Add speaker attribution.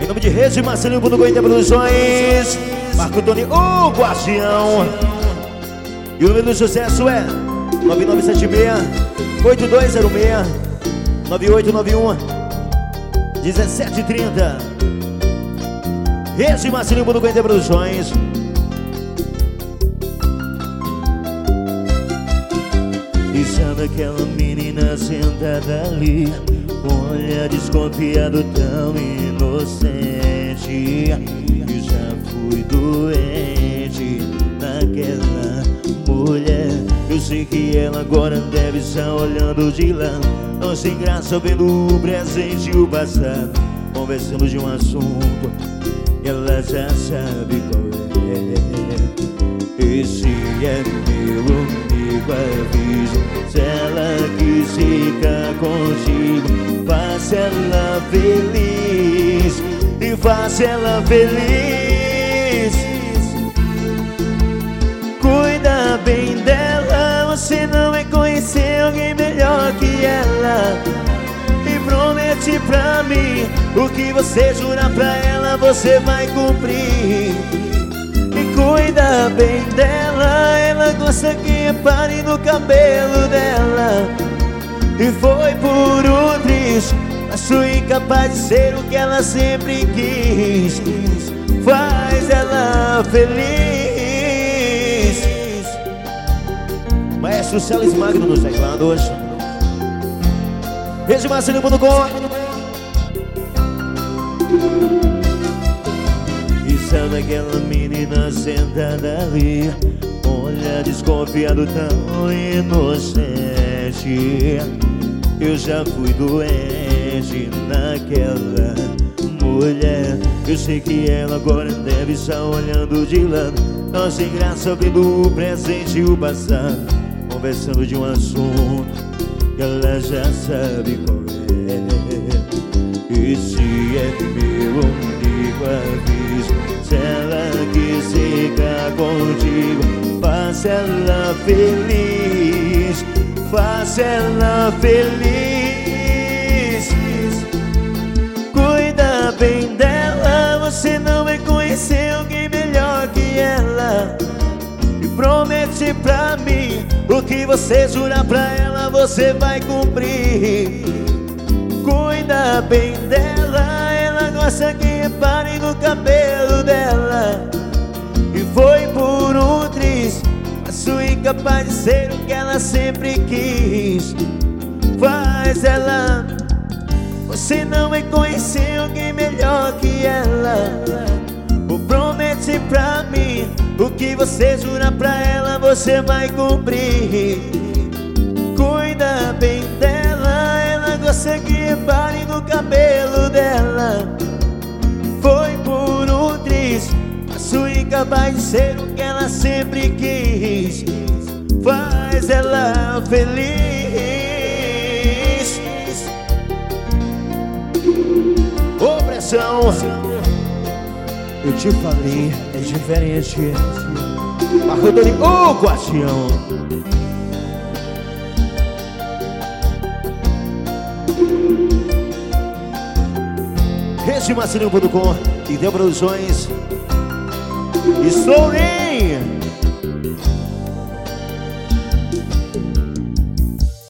Speaker 1: nome de Rede Marcelinho do Goiânia Produções, Marco Tony, o Guardião. E o número do sucesso é 9976-8206 9891 1730. Rede Marcelinho do Goiânia Produções. E sabe aquela menina sentada ali, com olhar desconfiado, tão inocente. E já fui doente naquela mulher. Eu sei que ela agora deve estar olhando de lá, não sem graça, vendo o presente e o passado, conversando de um assunto que ela já sabe qual é. Esse é meu único aviso: se ela quis ficar contigo, faça ela feliz, e faça ela feliz. Cuida bem dela, você não vai conhecer alguém melhor que ela. E promete pra mim, o que você jura pra ela, você vai cumprir. E cuida bem dela, ela gosta que repare no cabelo dela. E foi por um triz, mas fui incapaz de ser o que ela sempre quis. Faz ela feliz. Maestro Celis Magno nos teclados. Rede Marcelinho do Goiânia. E sabe aquela menina sentada ali, olha desconfiado, tão inocente. Eu já fui doente naquela mulher. Eu sei que ela agora deve estar olhando de lado, não sem graça, vendo o presente e o passado, conversando de um assunto que ela já sabe qual é. Esse é meu único aviso: se ela quis ficar contigo, faça ela feliz, faça ela feliz. Cuida bem dela, você não vai conhecer alguém melhor que ela. E promete pra mim, o que você jura pra ela, você vai cumprir. Cuida bem dela, ela gosta que repare no cabelo dela. E foi por um triz, mas fui incapaz de ser o que ela sempre quis. Faz ela, você não vai conhecer alguém melhor que ela. Promete pra mim, o que você jura pra ela, você vai cumprir. Cuida bem dela, ela gosta que repare no cabelo dela. Foi por um triz, mas fui incapaz de ser o que ela sempre quis. Faz ela feliz. Ô pressão, eu te falei, é diferente. Marco Tony, o Guardião. Rede Marcelinho.com e Deu Produções. Estou nem